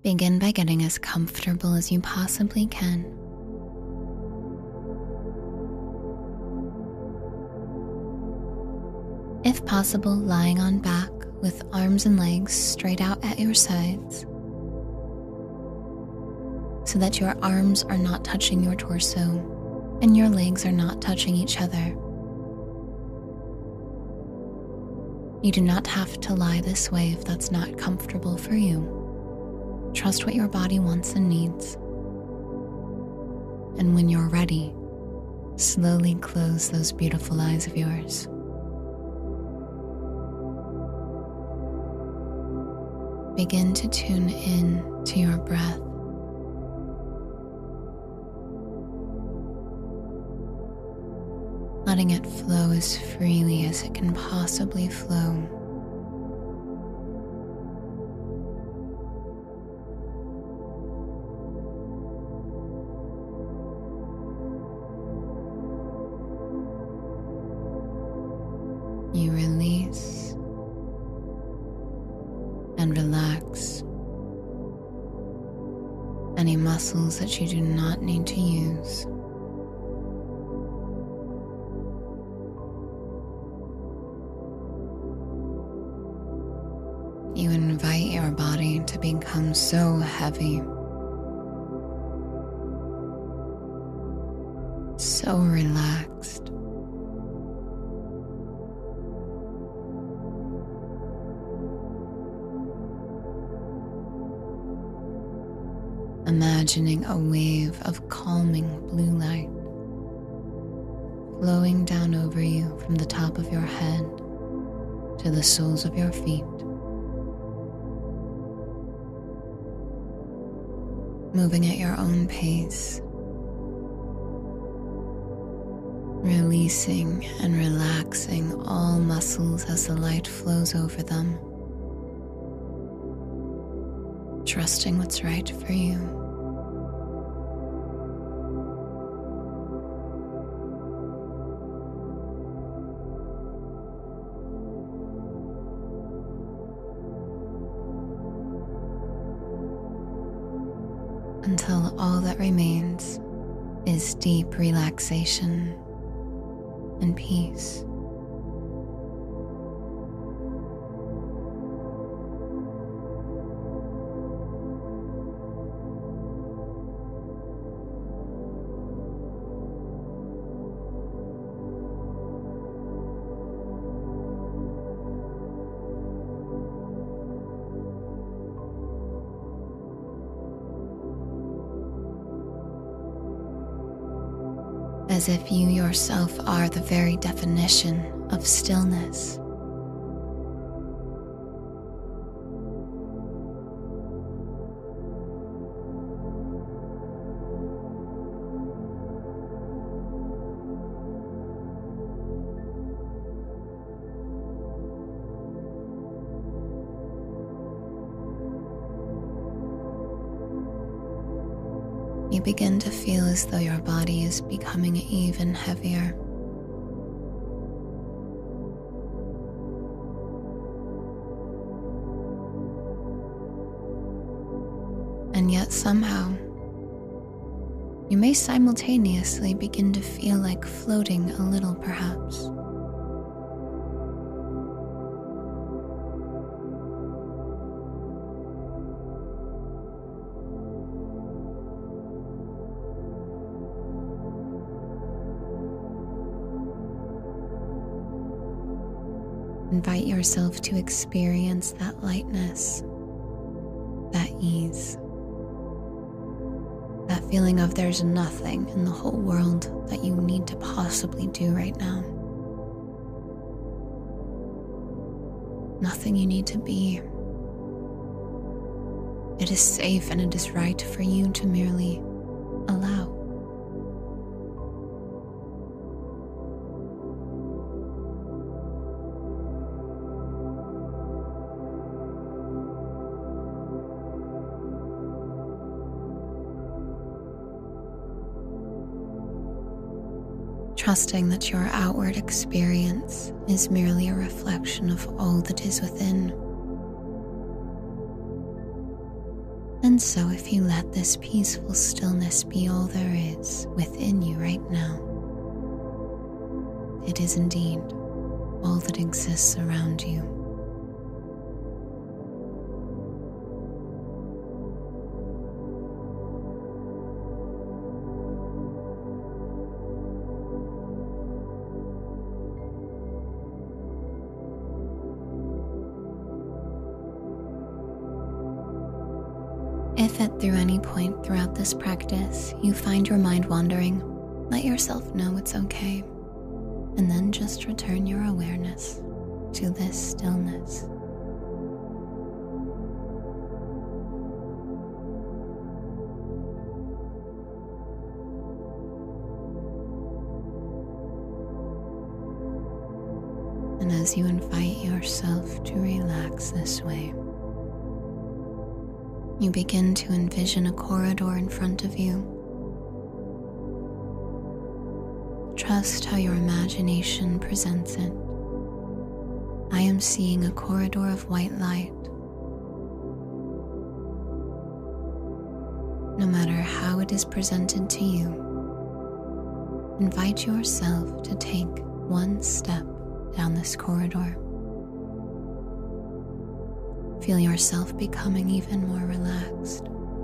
Begin by getting as comfortable as you possibly can. If possible, lying on back with arms and legs straight out at your sides so that your arms are not touching your torso and your legs are not touching each other. You do not have to lie this way if that's not comfortable for you. Trust what your body wants and needs. And when you're ready, slowly close those beautiful eyes of yours. Begin to tune in to your breath. Letting it flow as freely as it can possibly flow. You release and relax any muscles that you do not need to use. You invite your body to become so heavy, so relaxed. Imagining a wave of calming blue light flowing down over you from the top of your head to the soles of your feet. Moving at your own pace, releasing and relaxing all muscles as the light flows over them, trusting what's right for you. Until all that remains is deep relaxation and peace. As if you yourself are the very definition of stillness. You begin to feel as though your body is becoming even heavier. And yet somehow, you may simultaneously begin to feel like floating a little, perhaps. Invite yourself to experience that lightness, that ease, that feeling of there's nothing in the whole world that you need to possibly do right now. Nothing you need to be. It is safe and it is right for you to merely allow. Trusting that your outward experience is merely a reflection of all that is within. And so if you let this peaceful stillness be all there is within you right now, it is indeed all that exists around you. If at through any point throughout this practice you find your mind wandering, let yourself know it's okay, and then just return your awareness to this stillness. And as you invite yourself to relax this way, you begin to envision a corridor in front of you. Trust how your imagination presents it. I am seeing a corridor of white light. No matter how it is presented to you, invite yourself to take one step down this corridor. Feel yourself becoming even more relaxed.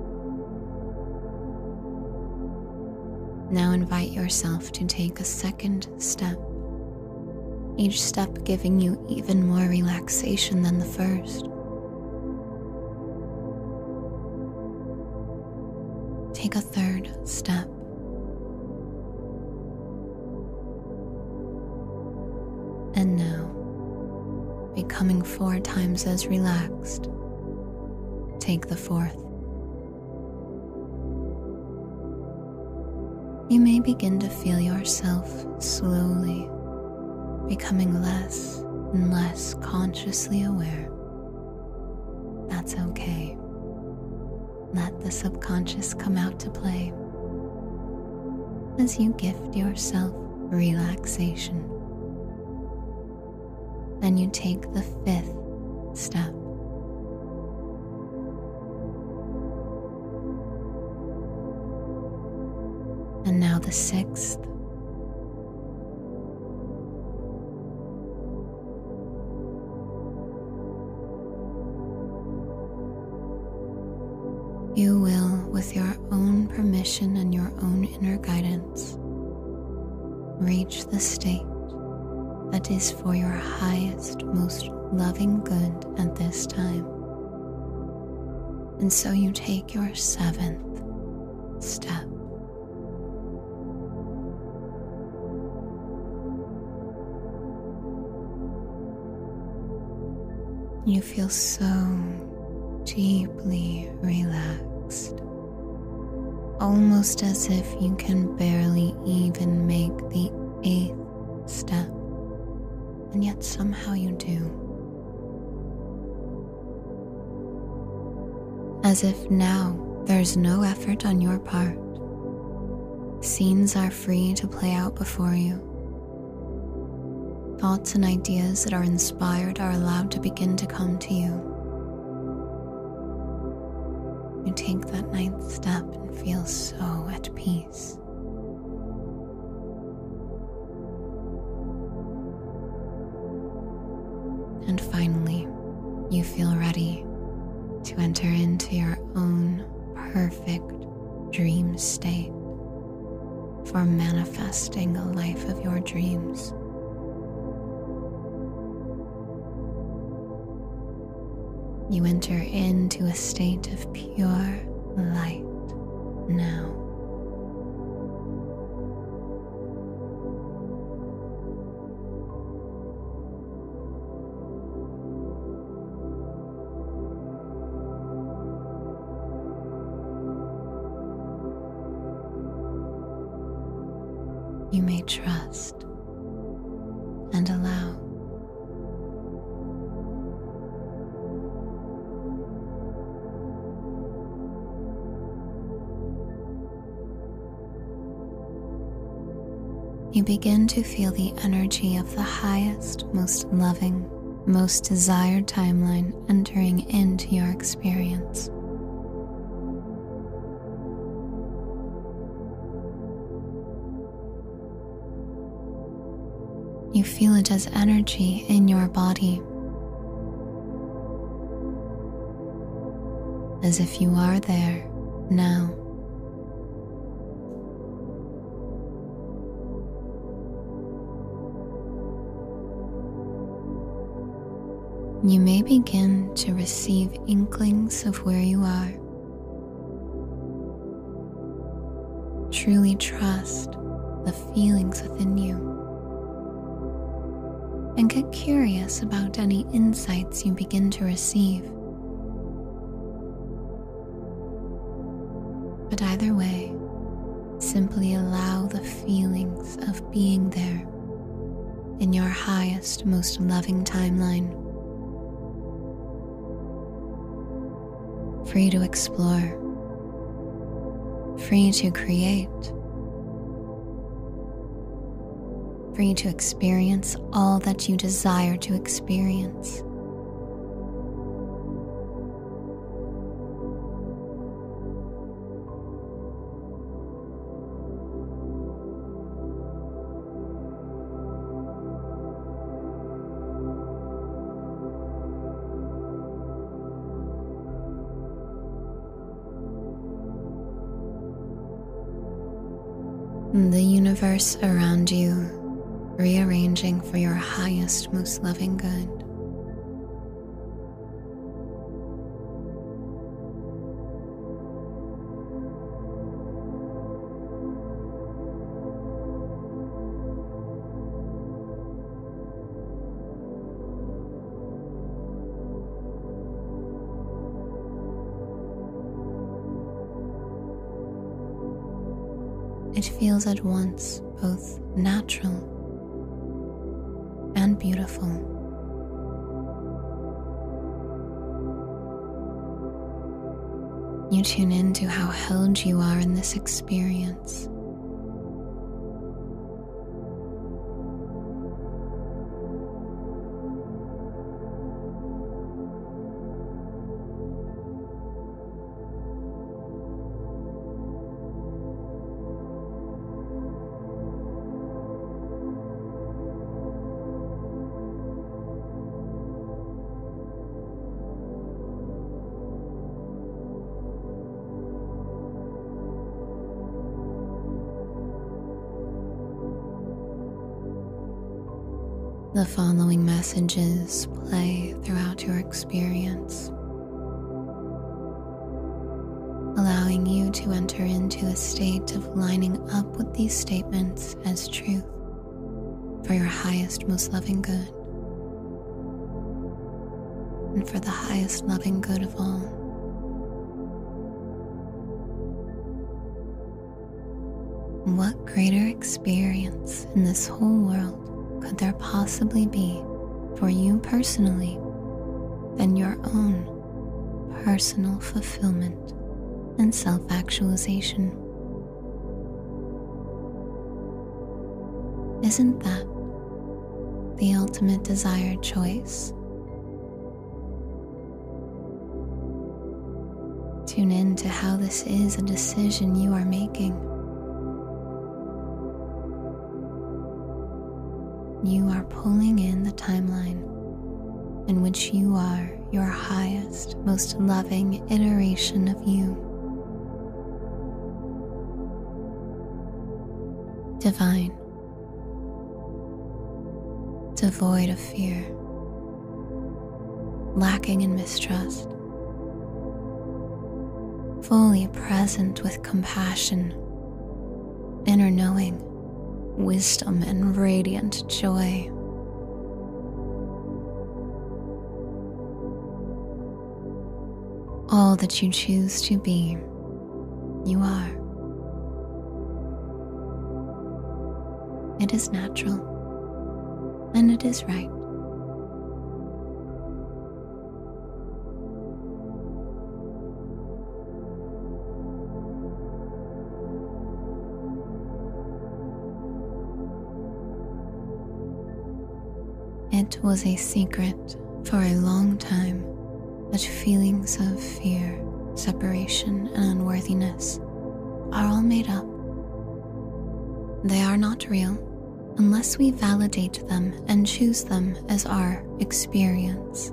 Now invite yourself to take a second step, each step giving you even more relaxation than the first. Take a third step. And now, becoming 4 times as relaxed, take the 4th. You may begin to feel yourself slowly becoming less and less consciously aware. That's okay. Let the subconscious come out to play as you gift yourself relaxation. Then you take the 5th step. And now the 6th. You will, with your own permission and your own inner guidance, reach the state that is for your highest, most loving good at this time. And so you take your 7th step. You feel so deeply relaxed, almost as if you can barely even make the 8th step. And yet somehow you do. As if now there's no effort on your part. Scenes are free to play out before you. Thoughts and ideas that are inspired are allowed to begin to come to you. You take that 9th step and feel so at peace. And finally, you feel ready to enter into your own perfect dream state for manifesting a life of your dreams. You enter into a state of pure light now. You may trust and allow. You begin to feel the energy of the highest, most loving, most desired timeline entering into your experience. You feel it as energy in your body, as if you are there now. You may begin to receive inklings of where you are. Truly trust the feelings within you and get curious about any insights you begin to receive. But either way, simply allow the feelings of being there in your highest, most loving timeline. Free to explore, free to create, free to experience all that you desire to experience. The universe around you rearranging for your highest, most loving good. It feels at once both natural and beautiful. You tune into how held you are in this experience. The following messages play throughout your experience, allowing you to enter into a state of lining up with these statements as truth for your highest, most loving good, and for the highest loving good of all. What greater experience in this whole world could there possibly be for you personally than your own personal fulfillment and self-actualization? Isn't that the ultimate desired choice? Tune in to how this is a decision you are making. You are pulling in the timeline in which you are your highest, most loving iteration of you. Divine, devoid of fear, lacking in mistrust, fully present with compassion, inner knowing, wisdom, and radiant joy. All that you choose to be, you are. It is natural, and it is right. It was a secret for a long time that feelings of fear, separation, and unworthiness are all made up. They are not real, unless we validate them and choose them as our experience.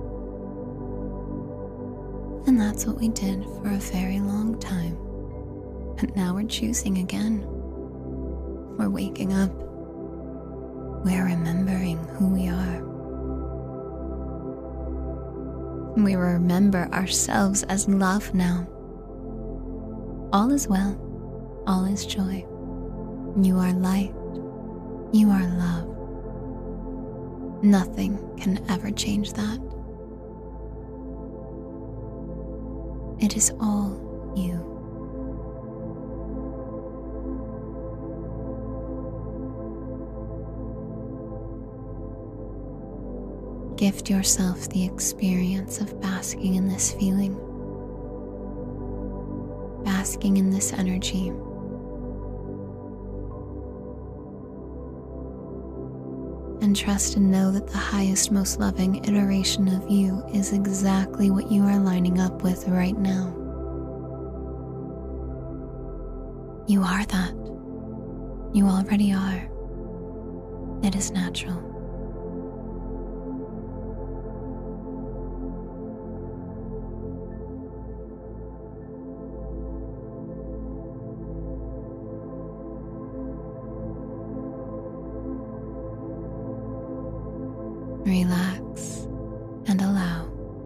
And that's what we did for a very long time. And now we're choosing again. We're waking up. We're remembering who we are. We remember ourselves as love now. All is well. All is joy. You are light. You are love. Nothing can ever change that. It is all you. Gift yourself the experience of basking in this feeling, basking in this energy. And trust and know that the highest, most loving iteration of you is exactly what you are lining up with right now. You are that. You already are. It is natural. Relax and allow.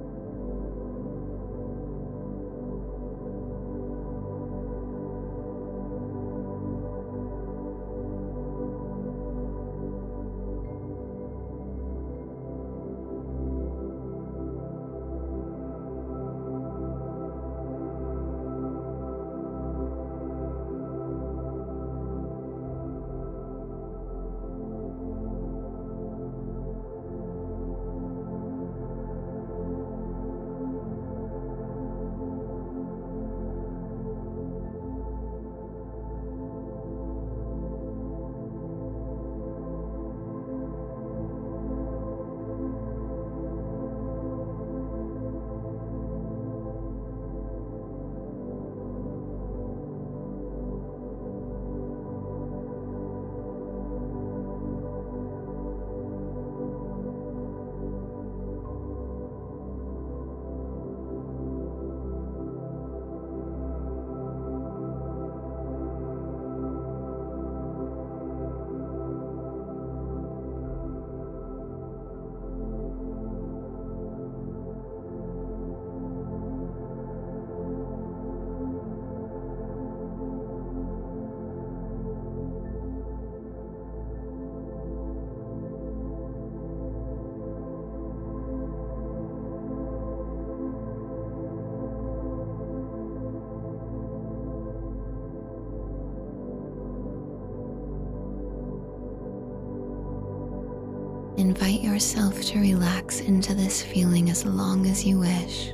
Invite yourself to relax into this feeling as long as you wish.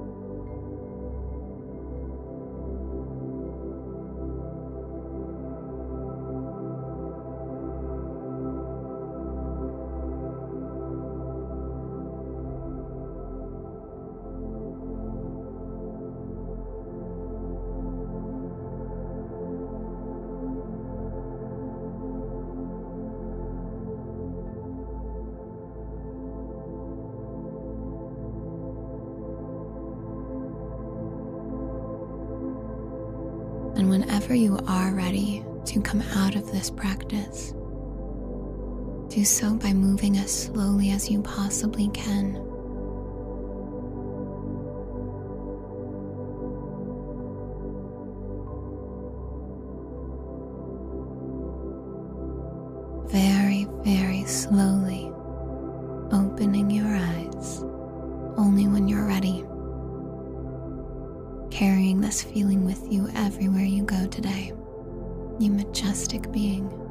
And whenever you are ready to come out of this practice, do so by moving as slowly as you possibly can. Very, very slowly opening your eyes only when you're ready. Carrying this feeling with you everywhere you go today, you majestic being.